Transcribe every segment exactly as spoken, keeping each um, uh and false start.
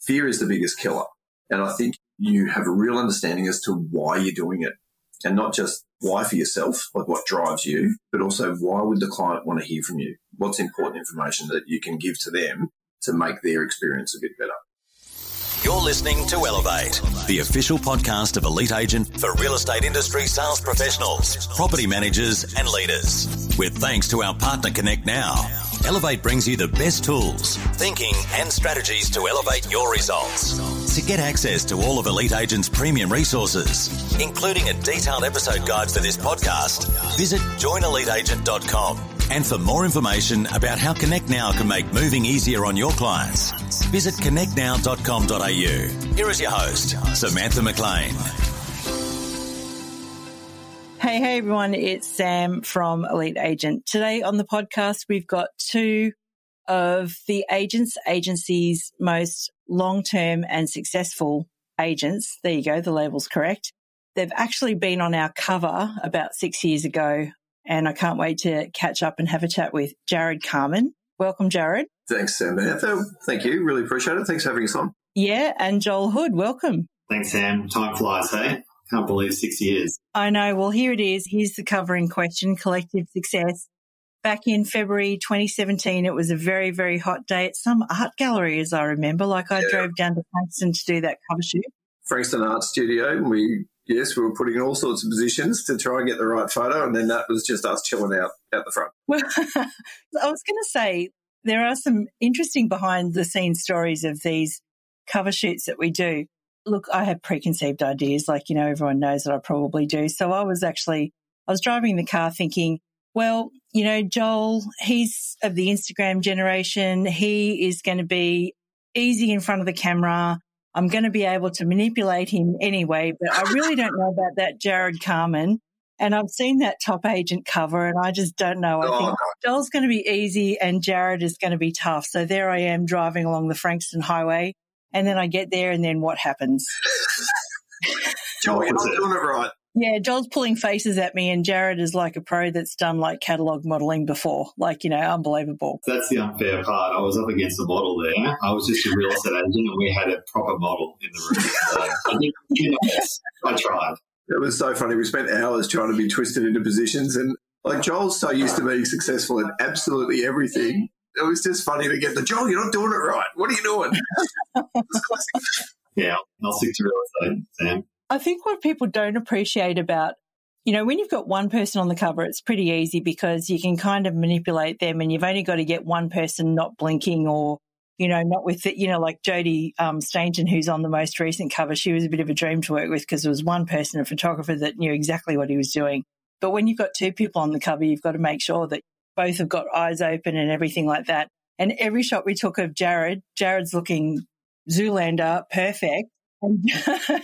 fear is the biggest killer. And I think you have a real understanding as to why you're doing it, and not just why for yourself, like what drives you, but also why would the client want to hear from you? What's important information that you can give to them to make their experience a bit better? You're listening to Elevate, the official podcast of Elite Agent for real estate industry sales professionals, property managers and leaders. With thanks to our partner Connect Now, Elevate brings you the best tools, thinking and strategies to elevate your results. To get access to all of Elite Agent's premium resources, including a detailed episode guide for this podcast, visit join elite agent dot com. And for more information about how Connect Now can make moving easier on your clients, visit connect now dot com dot a u. Here is your host, Samantha McLean. Hey, hey everyone, it's Sam from Elite Agent. Today on the podcast, we've got two of the agents, agency's most long-term and successful agents. There you go, the label's correct. They've actually been on our cover about six years ago, and I can't wait to catch up and have a chat with Jared Carman. Welcome, Jared. Thanks, Samantha. Thank you. Really appreciate it. Thanks for having us on. Yeah, and Joel Hood, welcome. Thanks, Sam. Time flies, hey? Can't believe six years. I know. Well, here it is. Here's the cover in question, Collective Success. Back in February twenty seventeen, it was a very, very hot day at some art gallery, as I remember. Like I yeah. drove down to Frankston to do that cover shoot. Frankston Art Studio. We, yes, we were putting in all sorts of positions to try and get the right photo, and then that was just us chilling out out the front. Well, I was going to say, there are some interesting behind-the-scenes stories of these cover shoots that we do. Look, I have preconceived ideas, like, you know, everyone knows that I probably do. So I was actually, I was driving the car thinking, well, you know, Joel, he's of the Instagram generation. He is going to be easy in front of the camera. I'm going to be able to manipulate him anyway, but I really don't know about that Jared Carman. And I've seen that Top Agent cover and I just don't know. I think Joel's going to be easy and Jared is going to be tough. So there I am driving along the Frankston Highway. And then I get there and then what happens? Joel, you're not doing it right. Yeah, Joel's pulling faces at me and Jared is like a pro that's done like catalogue modelling before. Like, you know, unbelievable. That's the unfair part. I was up against the model there. I was just a real estate agent and we had a proper model in the room. So I think, you know, I tried. It was so funny. We spent hours trying to be twisted into positions and like Joel's so used to being successful in absolutely everything. It was just funny to get the, Joel, you're not doing it right. What are you doing? Yeah, I'll stick to real estate, Sam. I think what people don't appreciate about, you know, when you've got one person on the cover, it's pretty easy because you can kind of manipulate them and you've only got to get one person not blinking or, you know, not with, the, you know, like Jodie um, Stainton, who's on the most recent cover. She was a bit of a dream to work with because there was one person, a photographer, that knew exactly what he was doing. But when you've got two people on the cover, you've got to make sure that both have got eyes open and everything like that. And every shot we took of Jared, Jared's looking Zoolander, perfect. Which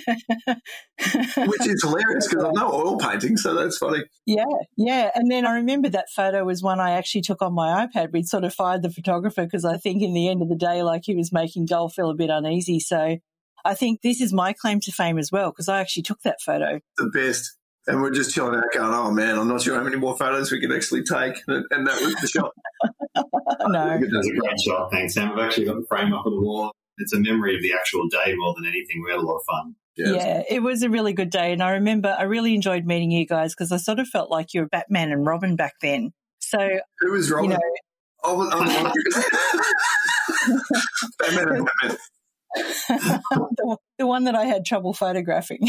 is hilarious because I know oil painting, so that's funny. Yeah, yeah. And then I remember that photo was one I actually took on my iPad. We'd sort of fired the photographer because I think in the end of the day, like he was making Joel feel a bit uneasy. So I think this is my claim to fame as well because I actually took that photo. The best. And we're just chilling out going, oh, man, I'm not sure how many more photos we can actually take. And, and that was the shot. No. It was a great shot. Thanks, Sam. I've actually got the frame up on the wall. It's a memory of the actual day more than anything. We had a lot of fun. Yeah, yeah, it was a really good day. And I remember I really enjoyed meeting you guys because I sort of felt like you were Batman and Robin back then. So who was Robin? You know, I was, I was Batman and Batman. the, the one that I had trouble photographing.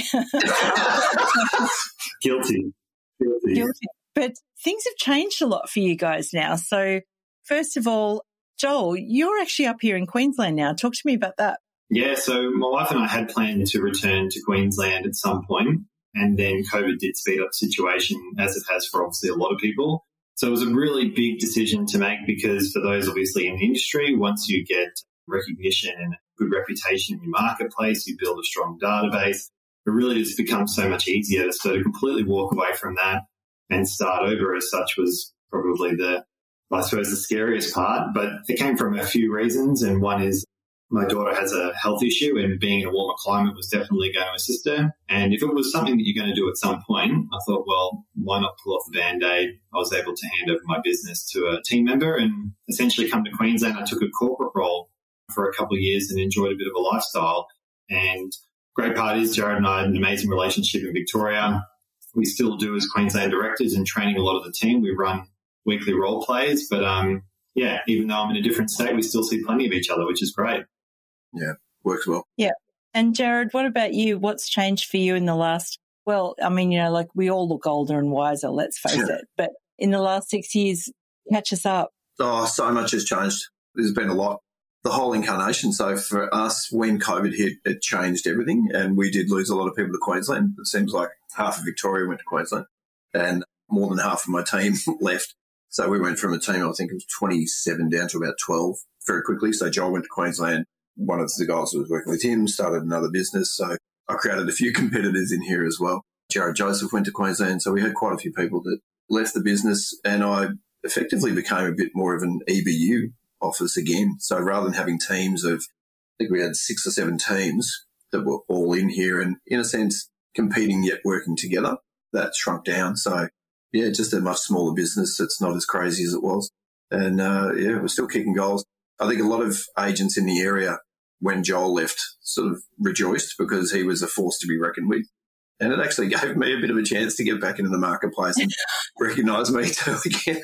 Guilty. Guilty. Guilty. But things have changed a lot for you guys now. So first of all, Joel, you're actually up here in Queensland now. Talk to me about that. Yeah, so my wife and I had planned to return to Queensland at some point, and then COVID did speed up the situation, as it has for obviously a lot of people. So it was a really big decision to make because for those obviously in the industry, once you get recognition and a good reputation in your marketplace, you build a strong database, it really just becomes so much easier. So to completely walk away from that and start over as such was probably the, I suppose, the scariest part. But it came from a few reasons, and one is my daughter has a health issue and being in a warmer climate was definitely going to assist her. And if it was something that you're going to do at some point, I thought, well, why not pull off the Band-Aid? I was able to hand over my business to a team member and essentially come to Queensland. I took a corporate role for a couple of years and enjoyed a bit of a lifestyle. And great parties. Jared and I had an amazing relationship in Victoria. We still do as Queensland directors and training a lot of the team. We run weekly role plays, but um, yeah, even though I'm in a different state, we still see plenty of each other, which is great. Yeah, works well. Yeah. And Jared, what about you? What's changed for you in the last, well, I mean, you know, like we all look older and wiser, let's face Yeah. it. But in the last six years, catch us up. Oh, so much has changed. There's been a lot. The whole incarnation. So for us, when COVID hit, it changed everything, and we did lose a lot of people to Queensland. It seems like half of Victoria went to Queensland, and more than half of my team left. So we went from a team, I think it was twenty-seven down to about twelve very quickly. So Joel went to Queensland. One of the guys who was working with him started another business. So I created a few competitors in here as well. Jared Joseph went to Queensland. So we had quite a few people that left the business, and I effectively became a bit more of an E B U office again. So rather than having teams of, I think we had six or seven teams that were all in here and in a sense competing yet working together, that shrunk down. So yeah, just a much smaller business. It's not as crazy as it was. And uh, yeah, we're still kicking goals. I think a lot of agents in the area, when Joel left, sort of rejoiced because he was a force to be reckoned with. And it actually gave me a bit of a chance to get back into the marketplace and recognise me too again.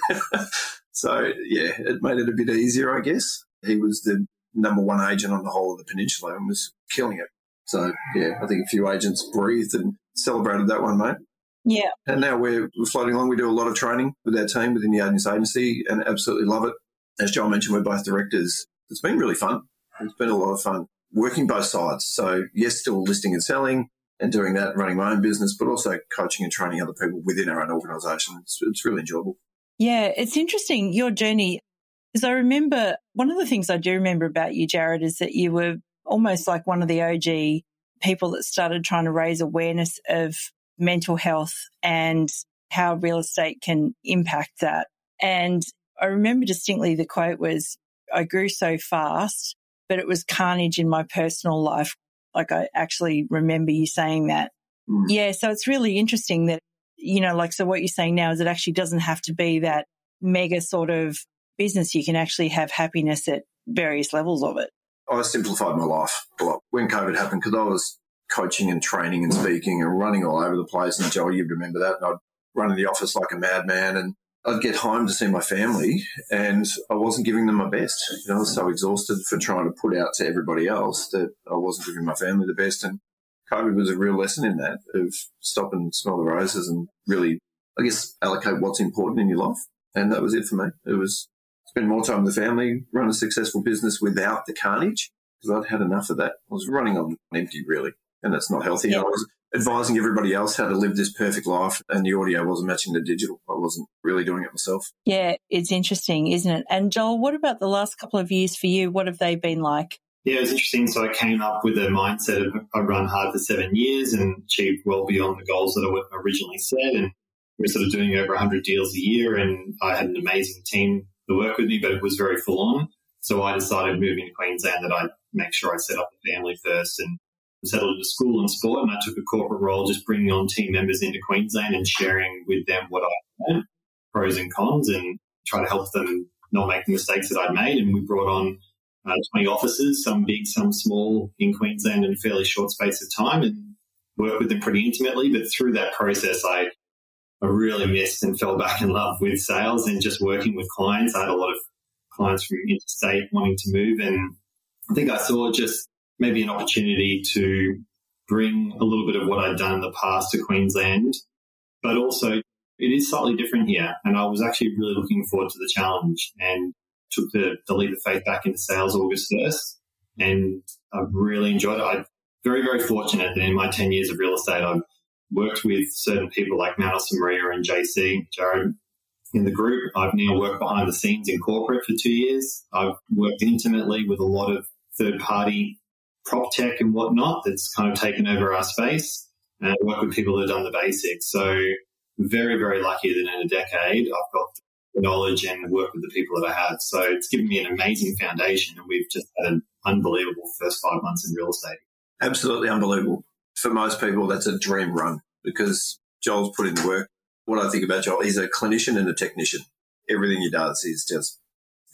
So, yeah, it made it a bit easier, I guess. He was the number one agent on the whole of the peninsula and was killing it. So, yeah, I think a few agents breathed and celebrated that one, mate. Yeah. And now we're, we're floating along. We do a lot of training with our team within the agents agency and absolutely love it. As Joel mentioned, we're both directors. It's been really fun. It's been a lot of fun working both sides. So, yes, still listing and selling and doing that, running my own business, but also coaching and training other people within our own organisation. It's, it's really enjoyable. Yeah, it's interesting, your journey, because I remember one of the things I do remember about you, Jared, is that you were almost like one of the O G people that started trying to raise awareness of mental health and how real estate can impact that. And I remember distinctly the quote was, I grew so fast, but it was carnage in my personal life. Like I actually remember you saying that. Mm. Yeah, so it's really interesting that, you know, like, so what you're saying now is it actually doesn't have to be that mega sort of business. You can actually have happiness at various levels of it. I simplified my life a lot when COVID happened because I was coaching and training and speaking and running all over the place. And Joel, you'd remember that. And I'd run in the office like a madman and I'd get home to see my family and I wasn't giving them my best. You know, I was so exhausted for trying to put out to everybody else that I wasn't giving my family the best. And COVID was a real lesson in that, of stop and smell the roses and really, I guess, allocate what's important in your life. And that was it for me. It was spend more time with the family, run a successful business without the carnage, because I'd had enough of that. I was running on empty, really, and that's not healthy. Yeah. I was advising everybody else how to live this perfect life, and the audio wasn't matching the digital. I wasn't really doing it myself. Yeah, it's interesting, isn't it? And Joel, what about the last couple of years for you? What have they been like? Yeah, it was interesting. So I came up with a mindset of I run hard for seven years and achieved well beyond the goals that I originally set. And we were sort of doing over one hundred deals a year, and I had an amazing team that worked with me, but it was very full on. So I decided moving to Queensland that I'd make sure I set up a family first and settled into school and sport. And I took a corporate role, just bringing on team members into Queensland and sharing with them what I learned, pros and cons, and try to help them not make the mistakes that I'd made. And we brought on Uh, twenty offices, some big, some small, in Queensland in a fairly short space of time, and work with them pretty intimately. But through that process, I, I really missed and fell back in love with sales and just working with clients. I had a lot of clients from interstate wanting to move, and I think I saw just maybe an opportunity to bring a little bit of what I'd done in the past to Queensland, but also it is slightly different here. And I was actually really looking forward to the challenge and took the, the leap of faith back into sales August first, and I've really enjoyed it. I'm very, very fortunate that in my ten years of real estate, I've worked with certain people like Manos and Maria and J C, Jared, in the group. I've now worked behind the scenes in corporate for two years. I've worked intimately with a lot of third-party prop tech and whatnot that's kind of taken over our space, and I work with people that have done the basics. So very, very lucky that in a decade I've got knowledge and work with the people that I have. So it's given me an amazing foundation, and we've just had an unbelievable first five months in real estate. Absolutely unbelievable. For most people, that's a dream run because Joel's put in the work. What I think about Joel, he's a clinician and a technician. Everything he does is just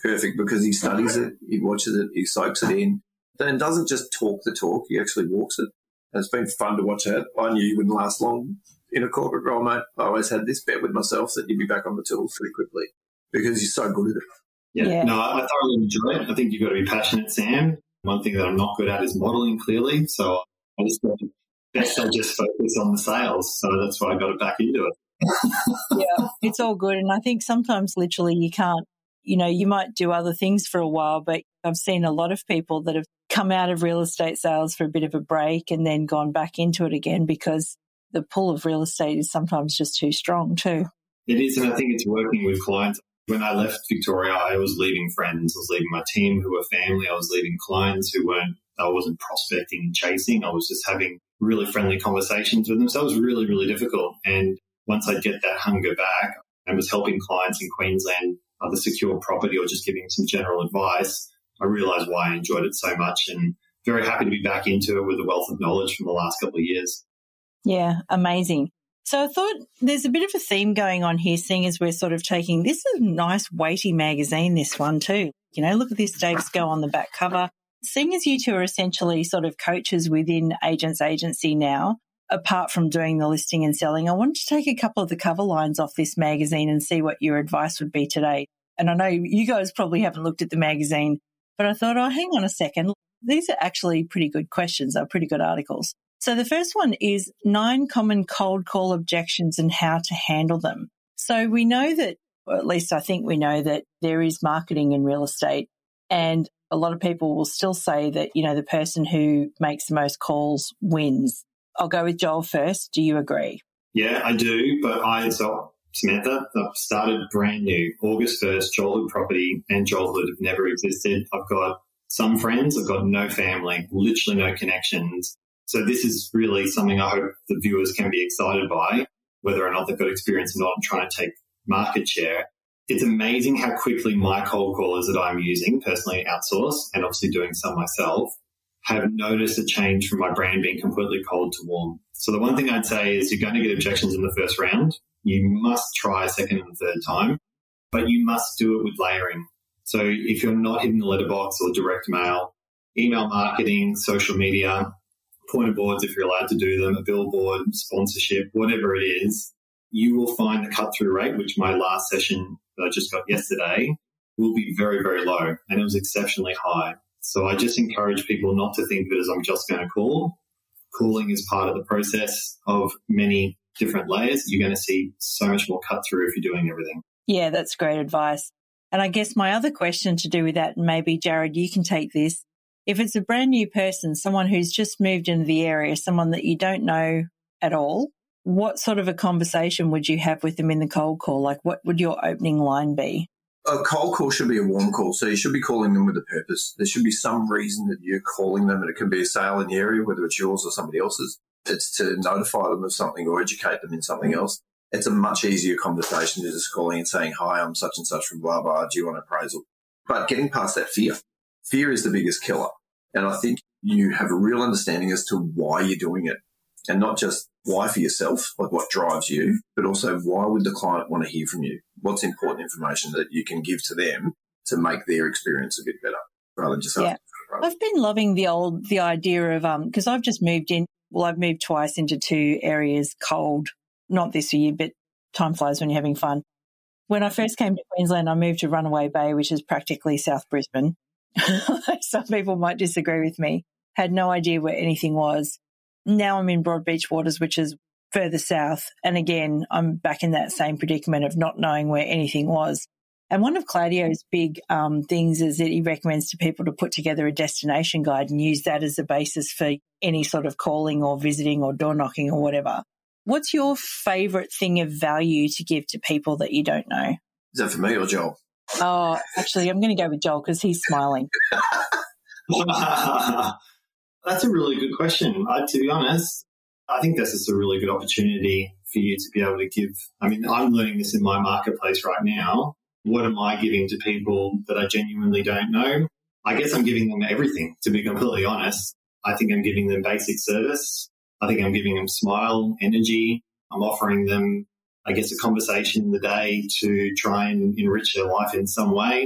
perfect because he studies it, he watches it, he soaks it in, then doesn't just talk the talk, he actually walks it. And it's been fun to watch that. I knew you wouldn't last long in a corporate role, mate. I always had this bet with myself that you'd be back on the tools pretty quickly because you're so good at it. Yeah, Yeah. no, I thoroughly enjoy it. I think you've got to be passionate, Sam. One thing that I'm not good at is modelling, clearly. So I just thought best I just focus on the sales. So that's why I got it back into it. Yeah, it's all good. And I think sometimes literally you can't, you know, you might do other things for a while, but I've seen a lot of people that have come out of real estate sales for a bit of a break and then gone back into it again because the pull of real estate is sometimes just too strong too. It is, and I think it's working with clients. When I left Victoria, I was leaving friends, I was leaving my team who were family, I was leaving clients who weren't, I wasn't prospecting and chasing, I was just having really friendly conversations with them. So it was really, really difficult. And once I get that hunger back and was helping clients in Queensland either secure property or just giving some general advice, I realised why I enjoyed it so much and very happy to be back into it with a wealth of knowledge from the last couple of years. Yeah, amazing. So I thought there's a bit of a theme going on here, seeing as we're sort of taking, this is a nice weighty magazine, this one too. You know, look at this Dave Sco on the back cover. Seeing as you two are essentially sort of coaches within Agents Agency now, apart from doing the listing and selling, I wanted to take a couple of the cover lines off this magazine and see what your advice would be today. And I know you guys probably haven't looked at the magazine, but I thought, oh, hang on a second. These are actually pretty good questions. They're pretty good articles. So the first one is nine common cold call objections and how to handle them. So we know that, or at least I think we know that there is marketing in real estate, and a lot of people will still say that, you know, the person who makes the most calls wins. I'll go with Joel first. Do you agree? Yeah, I do. But I, so Samantha, I've started brand new. August first, Joelhood Property and Joelhood have never existed. I've got some friends. I've got no family, literally no connections. So this is really something I hope the viewers can be excited by, whether or not they've got experience or not in trying to take market share. It's amazing how quickly my cold callers that I'm using, personally outsourced and obviously doing some myself, have noticed a change from my brand being completely cold to warm. So the one thing I'd say is you're going to get objections in the first round. You must try a second and third time, but you must do it with layering. So if you're not hitting the letterbox or direct mail, email marketing, social media, pointer boards if you're allowed to do them, a billboard, sponsorship, whatever it is, you will find the cut-through rate, which my last session that I just got yesterday, will be very, very low, and it was exceptionally high. So I just encourage people not to think of it as I'm just going to call. Calling is part of the process of many different layers. You're going to see so much more cut-through if you're doing everything. Yeah, that's great advice. And I guess my other question to do with that, and maybe Jared, you can take this. If it's a brand new person, someone who's just moved into the area, someone that you don't know at all, what sort of a conversation would you have with them in the cold call? Like, what would your opening line be? A cold call should be a warm call, so you should be calling them with a purpose. There should be some reason that you're calling them, and it can be a sale in the area, whether it's yours or somebody else's. It's to notify them of something or educate them in something else. It's a much easier conversation than just calling and saying, hi, I'm such and such from blah, blah, do you want an appraisal? But getting past that fear. Fear is the biggest killer. And I think you have a real understanding as to why you're doing it, and not just why for yourself, like what drives you, but also why would the client want to hear from you? What's important information that you can give to them to make their experience a bit better rather than just yeah. I've been loving the old, the idea of, um, because I've just moved in, well, I've moved twice into two areas cold, not this year, but time flies when you're having fun. When I first came to Queensland, I moved to Runaway Bay, which is practically South Brisbane. Some people might disagree with me. Had no idea where anything was. Now I'm in Broadbeach Waters, which is further south. And again, I'm back in that same predicament of not knowing where anything was. And one of Claudio's big um, things is that he recommends to people to put together a destination guide and use that as a basis for any sort of calling or visiting or door knocking or whatever. What's your favourite thing of value to give to people that you don't know? Is that for me or Joel? Oh, actually, I'm going to go with Joel because he's smiling. That's a really good question. I, to be honest, I think this is a really good opportunity for you to be able to give. I mean, I'm learning this in my marketplace right now. What am I giving to people that I genuinely don't know? I guess I'm giving them everything, to be completely honest. I think I'm giving them basic service. I think I'm giving them smile, energy. I'm offering them, I guess, a conversation in the day to try and enrich their life in some way.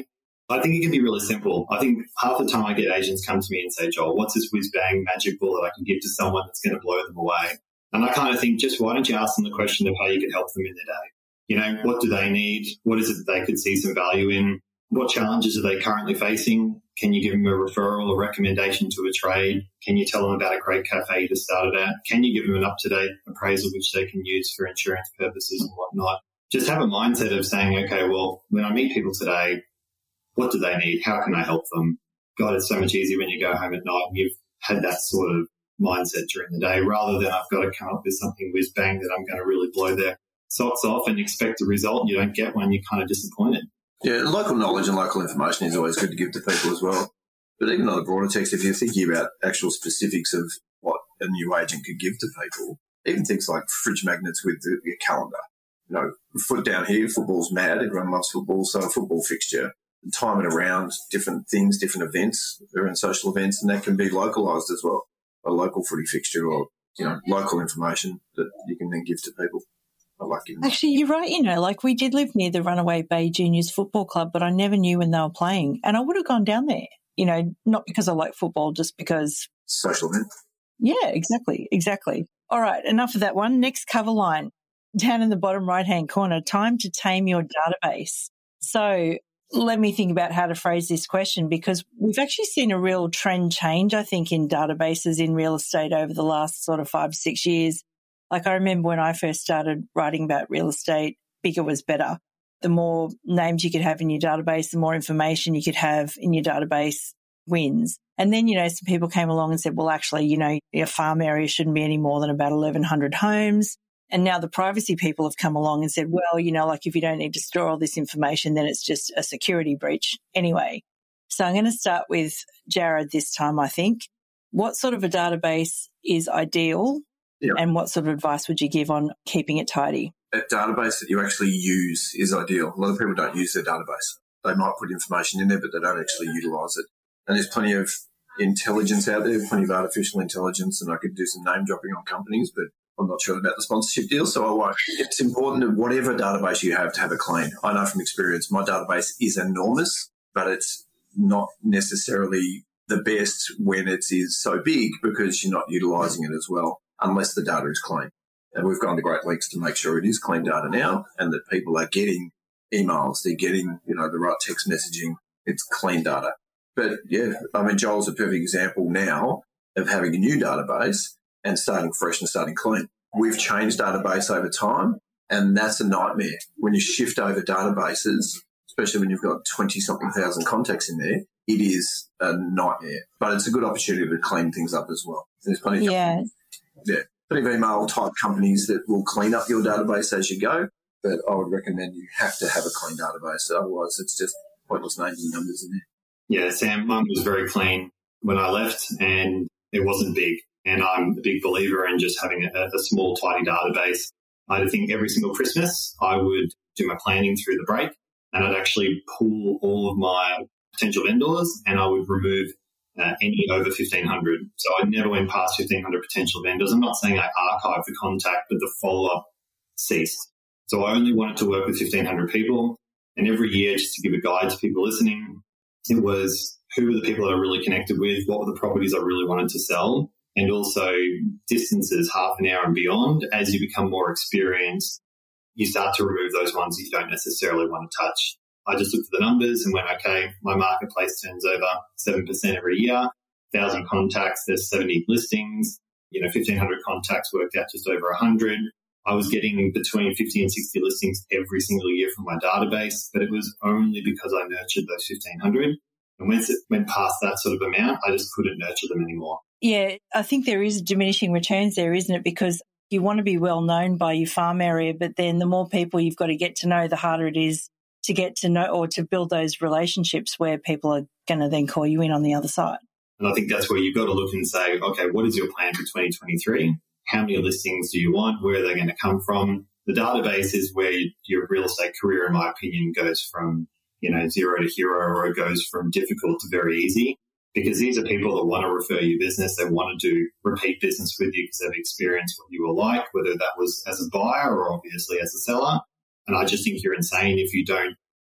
I think it can be really simple. I think half the time I get agents come to me and say, Joel, what's this whiz-bang magic ball that I can give to someone that's going to blow them away? And I kind of think, just why don't you ask them the question of how you could help them in their day? You know, what do they need? What is it that they could see some value in? What challenges are they currently facing? Can you give them a referral or recommendation to a trade? Can you tell them about a great cafe to start it at? Can you give them an up-to-date appraisal which they can use for insurance purposes and whatnot? Just have a mindset of saying, okay, well, when I meet people today, what do they need? How can I help them? God, it's so much easier when you go home at night and you've had that sort of mindset during the day rather than I've got to come up with something whiz bang that I'm going to really blow their socks off and expect a result. And you don't get one, you're kind of disappointed. Yeah, local knowledge and local information is always good to give to people as well. But even on a broader text, if you're thinking about actual specifics of what a new agent could give to people, even things like fridge magnets with the, your calendar. You know, foot down here, football's mad. Everyone loves football, so a football fixture. Time it around different things, different events, around social events, and that can be localised as well. A local footy fixture or, you know, local information that you can then give to people. I like giving. Actually, you're right. You know, like we did live near the Runaway Bay Juniors Football Club, but I never knew when they were playing. And I would have gone down there, you know, not because I like football, just because. Social event. Yeah, exactly. Exactly. All right. Enough of that one. Next cover line down in the bottom right-hand corner, time to tame your database. So let me think about how to phrase this question, because we've actually seen a real trend change, I think, in databases in real estate over the last sort of five, six years. Like I remember when I first started writing about real estate, bigger was better. The more names you could have in your database, the more information you could have in your database wins. And then, you know, some people came along and said, well, actually, you know, your farm area shouldn't be any more than about eleven hundred homes. And now the privacy people have come along and said, well, you know, like if you don't need to store all this information, then it's just a security breach anyway. So I'm going to start with Jared this time, I think. What sort of a database is ideal? Yeah. And what sort of advice would you give on keeping it tidy? A database that you actually use is ideal. A lot of people don't use their database. They might put information in there, but they don't actually utilise it. And there's plenty of intelligence out there, plenty of artificial intelligence, and I could do some name dropping on companies, but I'm not sure about the sponsorship deal, so I won't. It's important that whatever database you have to have it clean. I know from experience my database is enormous, but it's not necessarily the best when it is so big because you're not utilising it as well, unless the data is clean. And we've gone to great lengths to make sure it is clean data now and that people are getting emails, they're getting, you know, the right text messaging, it's clean data. But, yeah, I mean, Joel's a perfect example now of having a new database and starting fresh and starting clean. We've changed database over time, and that's a nightmare. When you shift over databases, especially when you've got twenty-something thousand contacts in there, it is a nightmare. But it's a good opportunity to clean things up as well. There's plenty of, yeah. Yeah, plenty of email-type companies that will clean up your database as you go, but I would recommend you have to have a clean database. Otherwise, it's just pointless names and numbers in there. Yeah, Sam, mine was very clean when I left, and it wasn't big. And I'm a big believer in just having a, a small, tidy database. I think every single Christmas I would do my planning through the break, and I'd actually pull all of my potential vendors and I would remove uh, any over fifteen hundred. So I never went past fifteen hundred potential vendors. I'm not saying I archived the contact, but the follow-up ceased. So I only wanted to work with fifteen hundred people. And every year, just to give a guide to people listening, it was who were the people that I really connected with, what were the properties I really wanted to sell, and also distances, half an hour and beyond. As you become more experienced, you start to remove those ones that you don't necessarily want to touch. I just looked at the numbers and went, okay, my marketplace turns over seven percent every year, one thousand contacts, there's seventy listings, you know, fifteen hundred contacts worked out just over one hundred. I was getting between fifty and sixty listings every single year from my database, but it was only because I nurtured those fifteen hundred. And once it went past that sort of amount, I just couldn't nurture them anymore. Yeah, I think there is diminishing returns there, isn't it? Because you want to be well known by your farm area, but then the more people you've got to get to know, the harder it is to get to know or to build those relationships where people are going to then call you in on the other side. And I think that's where you've got to look and say, okay, what is your plan for twenty twenty-three? How many listings do you want? Where are they going to come from? The database is where your real estate career, in my opinion, goes from, you know, zero to hero, or it goes from difficult to very easy, because these are people that want to refer you business. They want to do repeat business with you because they've experienced what you were like, whether that was as a buyer or obviously as a seller. And I just think you're insane if you don't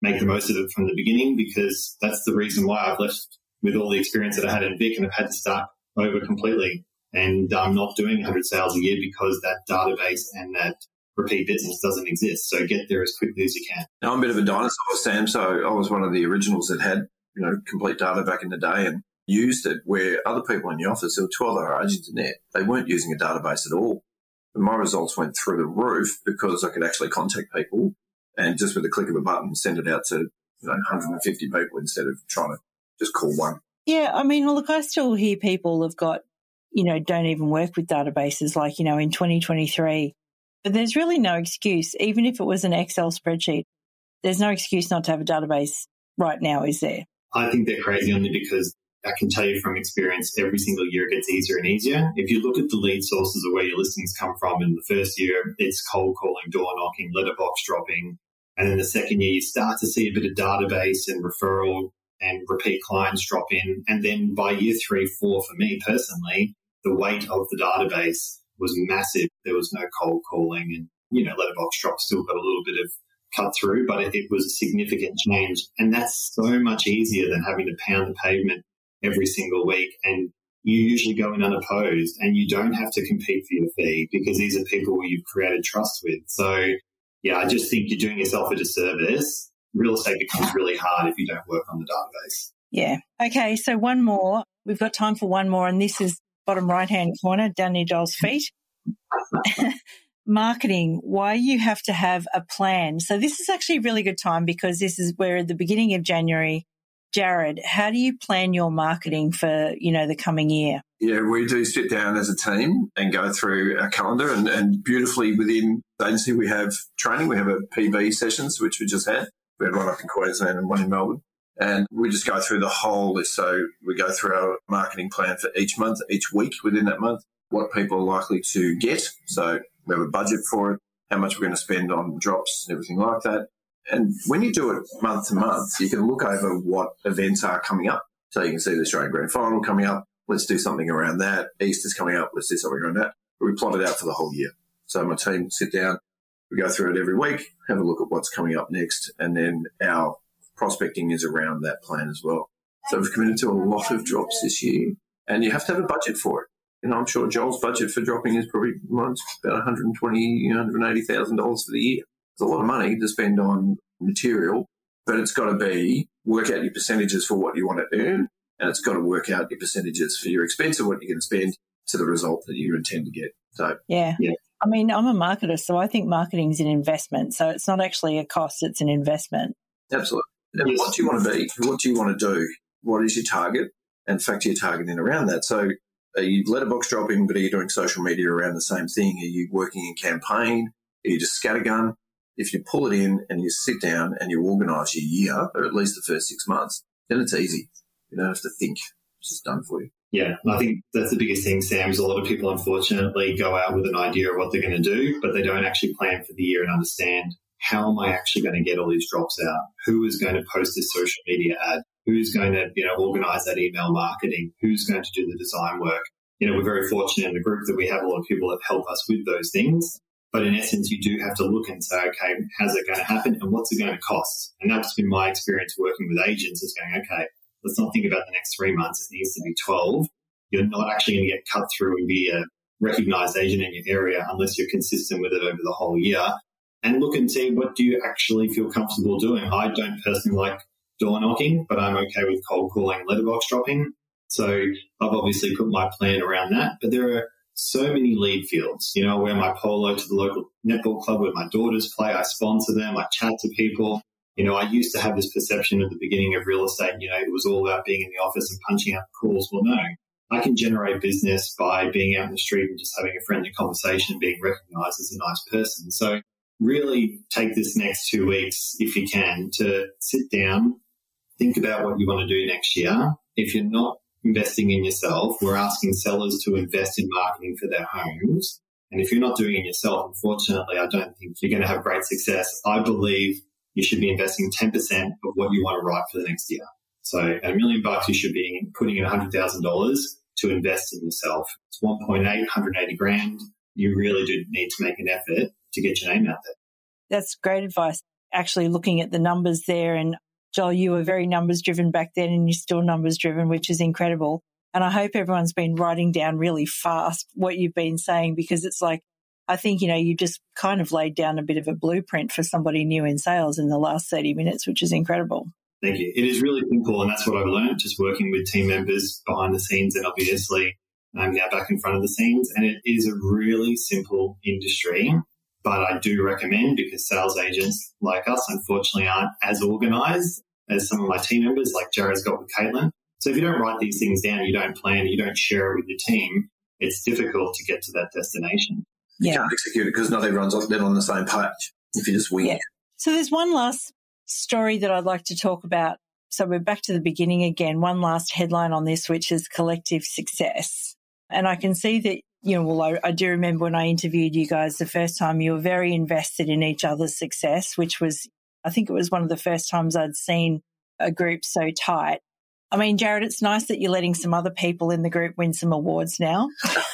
make the most of it from the beginning, because that's the reason why I've left with all the experience that I had in Vic and I've had to start over completely. And I'm not doing one hundred sales a year because that database and that repeat business doesn't exist. So get there as quickly as you can. Now, I'm a bit of a dinosaur, Sam. So I was one of the originals that had, you know, complete data back in the day and used it, where other people in the office, there were twelve other agents in there. They weren't using a database at all. And my results went through the roof because I could actually contact people and just with the click of a button, send it out to, you know, one hundred fifty people instead of trying to just call one. Yeah, I mean, look, I still hear people have got, you know, don't even work with databases like, you know, in twenty twenty-three. But there's really no excuse, even if it was an Excel spreadsheet, there's no excuse not to have a database right now, is there? I think they're crazy only because I can tell you from experience, every single year it gets easier and easier. If you look at the lead sources of where your listings come from, in the first year, it's cold calling, door knocking, letterbox dropping. And then the second year, you start to see a bit of database and referral and repeat clients drop in. And then by year three, four, for me personally, the weight of the database was massive. There was no cold calling and, you know, letterbox drop still got a little bit of cut through, but it, it was a significant change. And that's so much easier than having to pound the pavement every single week. And you usually go in unopposed and you don't have to compete for your fee because these are people you've created trust with. So, yeah, I just think you're doing yourself a disservice. Real estate becomes really hard if you don't work on the database. Yeah. Okay, so one more. We've got time for one more, and this is bottom right-hand corner, down near Joel's feet. Marketing, why you have to have a plan. So this is actually a really good time because this is we're at the beginning of January. Jared, how do you plan your marketing for, you know, the coming year? Yeah, we do sit down as a team and go through our calendar, and, and beautifully within the agency we have training. We have a P B sessions, which we just had. We had one up in Queensland and one in Melbourne. And we just go through the whole list. So we go through our marketing plan for each month, each week within that month, what people are likely to get. So we have a budget for it, how much we're going to spend on drops, everything like that. And when you do it month to month, you can look over what events are coming up. So you can see the Australian Grand Final coming up. Let's do something around that. Easter's coming up. Let's do something around that. But we plot it out for the whole year. So my team sit down, we go through it every week, have a look at what's coming up next, and then our prospecting is around that plan as well. So we've committed to a lot of drops this year, and you have to have a budget for it. You know, I'm sure Joel's budget for dropping is probably about one hundred twenty thousand dollars, one hundred eighty thousand dollars for the year. It's a lot of money to spend on material, but it's got to be work out your percentages for what you want to earn, and it's got to work out your percentages for your expense and what you're going to spend to the result that you intend to get. So yeah. yeah. I mean, I'm a marketer, so I think marketing is an investment. So it's not actually a cost, it's an investment. Absolutely. And yes. What do you want to be? What do you want to do? What is your target? And factor your targeting around that. So are you letterbox dropping, but are you doing social media around the same thing? Are you working in campaign? Are you just scattergun? If you pull it in and you sit down and you organise your year, or at least the first six months, then it's easy. You don't have to think. It's just done for you. Yeah, I think that's the biggest thing, Sam, is a lot of people, unfortunately, go out with an idea of what they're going to do, but they don't actually plan for the year and understand, how am I actually going to get all these drops out? Who is going to post this social media ad? Who's going to, you know, organise that email marketing? Who's going to do the design work? You know, we're very fortunate in the group that we have a lot of people that help us with those things. But in essence, you do have to look and say, okay, how's it going to happen and what's it going to cost? And that's been my experience working with agents, is going, okay, let's not think about the next three months. It needs to be twelve. You're not actually going to get cut through and be a recognised agent in your area unless you're consistent with it over the whole year. And look and see, what do you actually feel comfortable doing? I don't personally like door knocking, but I'm okay with cold calling and letterbox dropping. So I've obviously put my plan around that. But there are so many lead fields. You know, I wear my polo to the local netball club where my daughters play. I sponsor them. I chat to people. You know, I used to have this perception at the beginning of real estate, you know, it was all about being in the office and punching out calls. Well, no, I can generate business by being out in the street and just having a friendly conversation, being recognised as a nice person. So really take this next two weeks, if you can, to sit down, think about what you want to do next year. If you're not investing in yourself, we're asking sellers to invest in marketing for their homes. And if you're not doing it yourself, unfortunately, I don't think you're going to have great success. I believe you should be investing ten percent of what you want to write for the next year. So a million bucks, you should be putting in one hundred thousand dollars to invest in yourself. It's one point eight, one hundred eighty grand. You really do need to make an effort to get your name out there. That's great advice. actually looking at the numbers there. And Joel, you were very numbers driven back then and you're still numbers driven, which is incredible. And I hope everyone's been writing down really fast what you've been saying, because it's like, I think, you know, you just kind of laid down a bit of a blueprint for somebody new in sales in the last thirty minutes, which is incredible. Thank you. It is really simple, and that's what I've learned, just working with team members behind the scenes and obviously um, now back in front of the scenes. And it is a really simple industry, but I do recommend, because sales agents like us unfortunately aren't as organised as some of my team members like Jared's got with Caitlin. So if you don't write these things down, you don't plan, you don't share it with your team, it's difficult to get to that destination. Yeah. You can't execute it because not everyone's on, on the same page if you just wing yeah. it. So there's one last story that I'd like to talk about. So we're back to the beginning again. One last headline on this, which is collective success. And I can see that, you know, well, I, I do remember when I interviewed you guys the first time, you were very invested in each other's success, which was, I think it was one of the first times I'd seen a group so tight. I mean, Jared, it's nice that you're letting some other people in the group win some awards now.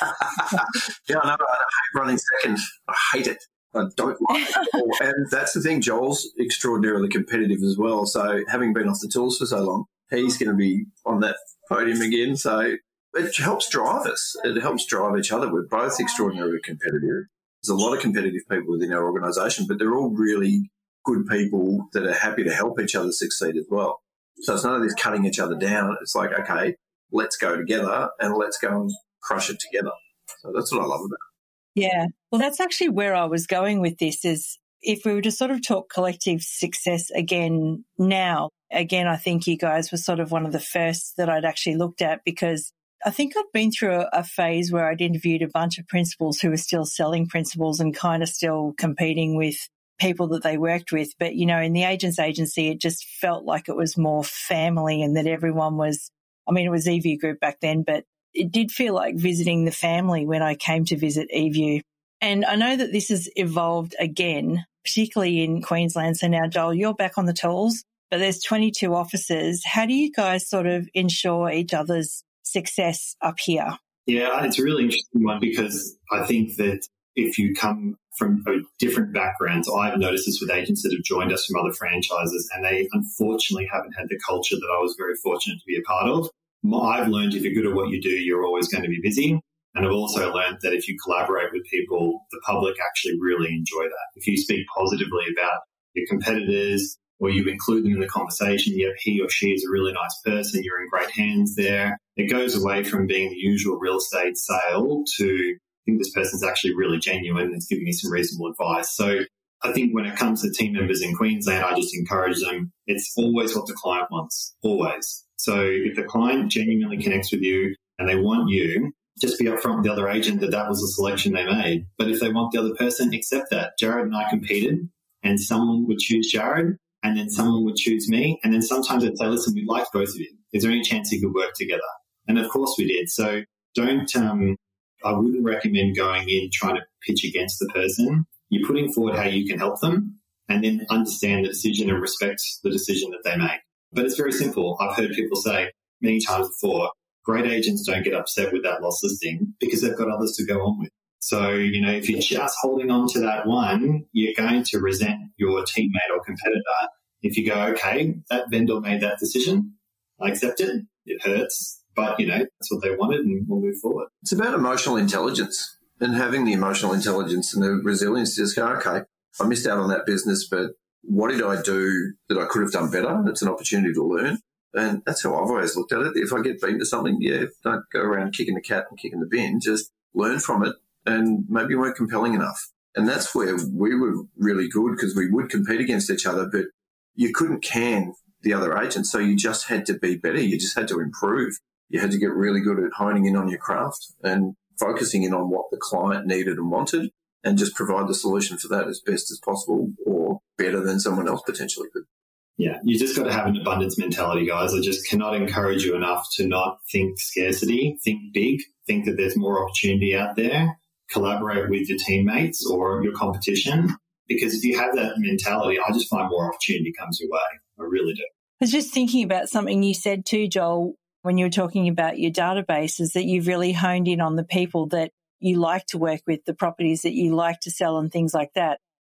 Yeah, I know. I hate running second. I hate it. I don't like it at all. And that's the thing. Joel's extraordinarily competitive as well. So having been off the tools for so long, he's going to be on that podium again. So it helps drive us. It helps drive each other. We're both extraordinarily competitive. There's a lot of competitive people within our organisation, but they're all really good people that are happy to help each other succeed as well. So it's none of this cutting each other down. It's like, okay, let's go together and let's go and crush it together. So that's what I love about it. Yeah. Well, that's actually where I was going with this, is if we were to sort of talk collective success again now, again, I think you guys were sort of one of the first that I'd actually looked at, because I think I'd been through a, a phase where I'd interviewed a bunch of principals who were still selling principals and kind of still competing with people that they worked with. But, you know, in the agents agency, it just felt like it was more family, and that everyone was, I mean, it was eView Group back then, but it did feel like visiting the family when I came to visit eView. And I know that this has evolved again, particularly in Queensland. So now, Joel, you're back on the tools, but there's twenty-two offices. How do you guys sort of ensure each other's success up here? Yeah, it's a really interesting one, because I think that if you come from different backgrounds, I've noticed this with agents that have joined us from other franchises, and they unfortunately haven't had the culture that I was very fortunate to be a part of. I've learned if you're good at what you do, you're always going to be busy. And I've also learned that if you collaborate with people, the public actually really enjoy that. If you speak positively about your competitors, or you include them in the conversation, yep, he or she is a really nice person, you're in great hands there. It goes away from being the usual real estate sale to, I think this person's actually really genuine and it's giving me some reasonable advice. So I think when it comes to team members in Queensland, I just encourage them. It's always what the client wants, always. So if the client genuinely connects with you and they want you, just be upfront with the other agent that that was the selection they made. But if they want the other person, accept that. Jared and I competed, and someone would choose Jared, and then someone would choose me. And then sometimes I'd say, listen, we like both of you. Is there any chance you could work together? And of course we did. So don't, um, I wouldn't recommend going in trying to pitch against the person. You're putting forward how you can help them, and then understand the decision and respect the decision that they make. But it's very simple. I've heard people say many times before, great agents don't get upset with that lost listing because they've got others to go on with. So, you know, if you're just holding on to that one, you're going to resent your teammate or competitor. If you go, okay, that vendor made that decision, I accept it. It hurts, but, you know, that's what they wanted, and we'll move forward. It's about emotional intelligence, and having the emotional intelligence and the resilience to just go, okay, I missed out on that business, but what did I do that I could have done better? It's an opportunity to learn. And that's how I've always looked at it. If I get beaten to something, yeah, don't go around kicking the cat and kicking the bin. Just learn from it, and maybe you weren't compelling enough. And that's where we were really good, because we would compete against each other, but you couldn't can the other agents. So you just had to be better. You just had to improve. You had to get really good at honing in on your craft and focusing in on what the client needed and wanted, and just provide the solution for that as best as possible, or better than someone else potentially could. Yeah, you just got to have an abundance mentality, guys. I just cannot encourage you enough to not think scarcity, think big, think that there's more opportunity out there, collaborate with your teammates or your competition, because if you have that mentality, I just find more opportunity comes your way. I really do. I was just thinking about something you said too, Joel, when you were talking about your database, is that you've really honed in on the people that you like to work with, the properties that you like to sell and things like that.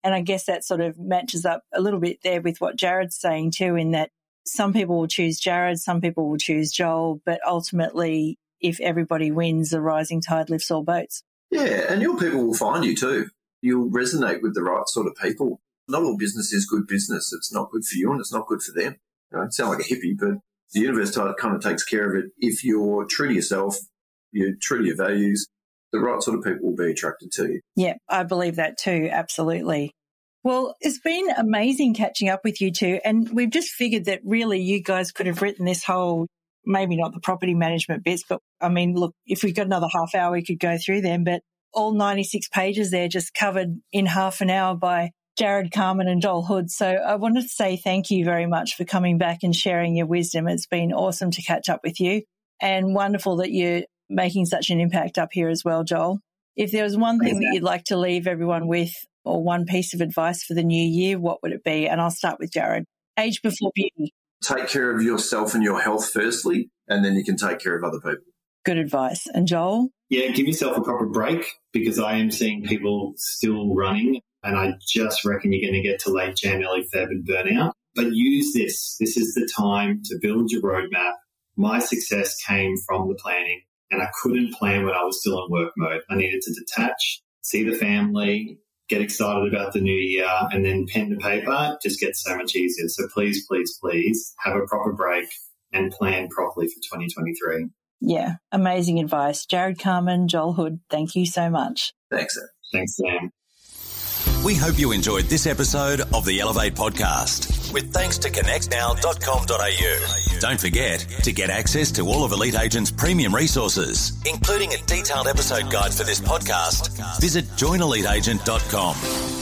And I guess that sort of matches up a little bit there with what Jared's saying too, in that some people will choose Jared, some people will choose Joel, but ultimately, if everybody wins, the rising tide lifts all boats. Yeah, and your people will find you too. You'll resonate with the right sort of people. Not all business is good business. It's not good for you and it's not good for them. You know, it sounds like a hippie, but the universe kind of takes care of it. If you're true to yourself, you're true to your values, the right sort of people will be attracted to you. Yeah, I believe that too, absolutely. Well, it's been amazing catching up with you two, and we've just figured that really you guys could have written this whole, maybe not the property management bits, but I mean, look, if we've got another half hour, we could go through them, but all ninety-six pages there just covered in half an hour by Jared Carman and Joel Hood. So I wanted to say thank you very much for coming back and sharing your wisdom. It's been awesome to catch up with you, and wonderful that you're making such an impact up here as well, Joel. If there was one thing that you'd like to leave everyone with, or one piece of advice for the new year, what would it be? And I'll start with Jared. Age before beauty. Take care of yourself and your health firstly, and then you can take care of other people. Good advice. And Joel? Yeah, give yourself a proper break, because I am seeing people still running, and I just reckon you're going to get to late Jan, early Feb and burn out. But use this. This is the time to build your roadmap. My success came from the planning, and I couldn't plan when I was still in work mode. I needed to detach, see the family, get excited about the new year, and then pen to paper just gets so much easier. So please, please, please have a proper break and plan properly for twenty twenty-three. Yeah, amazing advice. Jared Carman, Joel Hood, thank you so much. Thanks, Sam. Thanks, Sam. We hope you enjoyed this episode of the Elevate podcast, with thanks to connect now dot com dot a u. Don't forget to get access to all of Elite Agent's premium resources, including a detailed episode guide for this podcast. Visit join elite agent dot com.